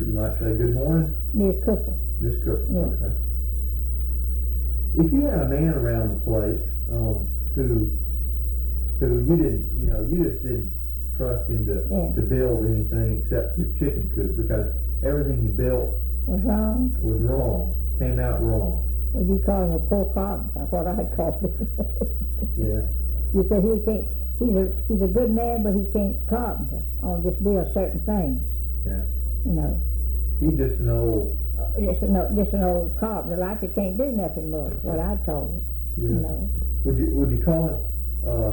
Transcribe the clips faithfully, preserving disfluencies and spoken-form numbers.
you might say, good morning, Miss Cooper. Miss Cooper. Yeah. Okay. If you had a man around the place um, who who you didn't, you know, you just didn't trust him to Yeah. to build anything except your chicken coop because everything he built Was wrong? was wrong, came out wrong. Would you call him a poor carpenter? That's what I'd call him. Yeah. You said he can't, he's a, he's a good man, but he can't carpenter, or just build certain things, Yeah. you know. He's just an old. Uh, Just an, old- just an old carpenter, like he can't do nothing much, what I'd call it, Yeah. you know. Would you would you call him uh,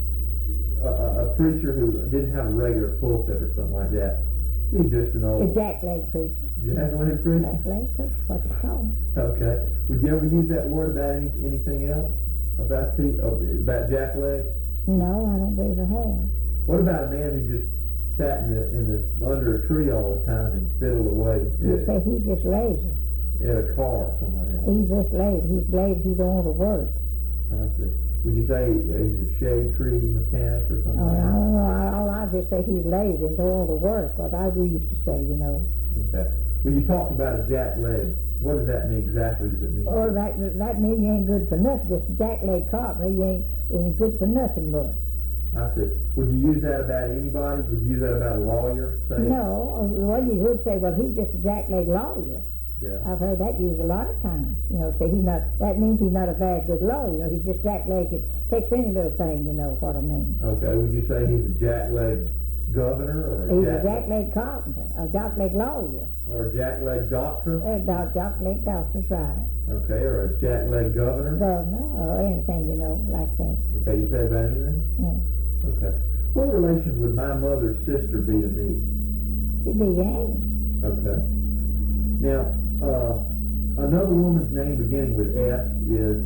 a, a a preacher who didn't have a regular pulpit or something like that? He's just an A old jackleg preacher. jackleg preacher. Jackleg preacher, what you call him. Okay. Would you ever use that word about any, anything else? About Pete? Oh, about jackleg? No, I don't believe I have. What about a man who just sat in the in the under a tree all the time and fiddled away You at, say he's just lazy. at a car or something like that? He's just lazy. He's lazy, he don't want to work. I see. Would you say he's a shade tree mechanic or something Oh, like I that? don't know, I, all I just say he's lazy and don't want to work, what I used to say, you know. Okay. When you talk about a jack leg, what does that mean exactly? Does it mean? Or that, that means you ain't good for nothing, just a jackleg carpenter, you ain't, you ain't good for nothing much. I see. Would you use that about anybody? Would you use that about a lawyer? Say? No, well, you would say, well, he's just a jackleg lawyer. Yeah. I've heard that used a lot of times. You know, say he's not, that means he's not a very good lawyer. You know, he's just jackleg, it takes any little thing, you know what I mean. Okay. Would you say he's a jackleg governor or a He's jack a jackleg carpenter, a jackleg lawyer. or a jackleg doctor? Uh, doc- jackleg doctor's right. Okay. Or a jackleg governor? Governor, or anything, you know, like that. Okay. You say about anything? Yeah. Okay. What relation would my mother's sister be to me? She'd be your aunt. Okay. Now, uh, another woman's name beginning with S is,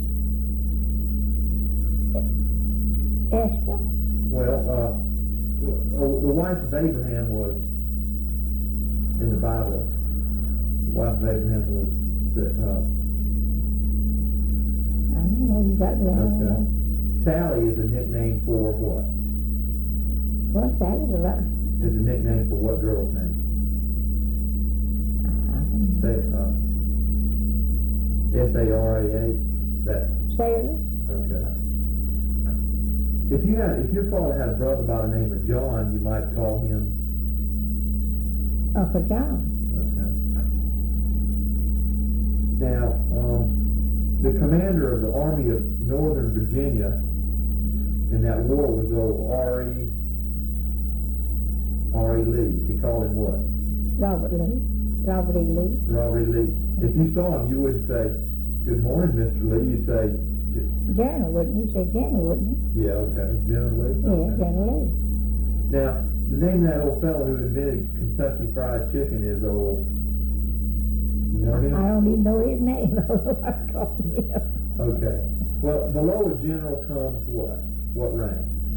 Esther. well, uh, w- the wife of Abraham was, in the Bible, the wife of Abraham was, uh, I don't know, you got me. I don't Okay. know. Sally is a nickname for what? What's that? Is a lot. Is a nickname for what girl's name? I don't know. Say, uh, S A R A H, that's, Sailor. okay. If you had, if your father had a brother by the name of John, you might call him, Uncle John. okay. Now, um, the commander of the Army of Northern Virginia in that war was old R E R E Lee. They called him what? Robert Lee. Robert E. Lee. Robert E. Lee. If you saw him, you wouldn't say, "Good morning, Mister Lee." You'd say, J- General, wouldn't you? Say General, wouldn't you? "Yeah, okay, General Lee." Yeah, Okay. General Lee. Now, the name of that old fellow who invented Kentucky Fried Chicken is old. You know I him? don't even know his name. I don't know what I call him. Okay. Well, below a general comes what? What rank?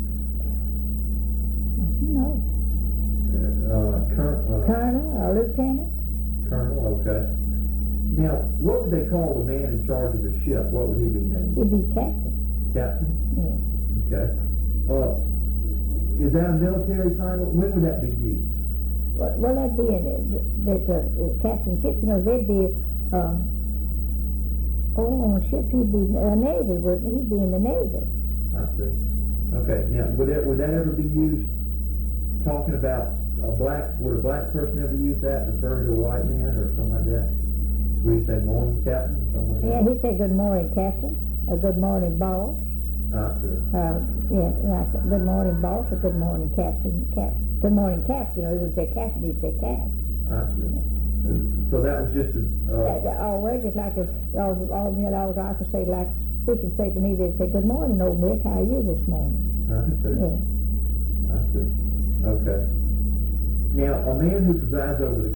I don't know. Uh, cur- uh, Colonel or Lieutenant? Colonel, okay. Now, what would they call the man in charge of the ship? What would he be named? He'd be Captain. Captain? Yeah. Okay. Uh, is that a military title? When would that be used? Well, well that'd be in the, the, the captain ship, you know, they'd be, uh, oh, on a ship, he'd be a Navy, wouldn't he? He'd be in the Navy. I see. Okay. Now, would that would that ever be used talking about a black? Would a black person ever use that referring to a white man or something like that? Would he say morning, Captain, or something like Yeah, that? he'd say good morning, Captain, or good morning, boss. I see. Uh, yeah, like good morning, boss, or good morning, Captain. Cap, good morning, Cap. You know, he wouldn't say Captain, he'd say Cap. I see. Uh, So that was just a. Uh, That, that, oh, well, just like a, all, all the adults I could say, like, speak and say to me, they'd say, good morning, old miss, how are you this morning? I see. Yeah. I see. Okay. Now, a man who presides over the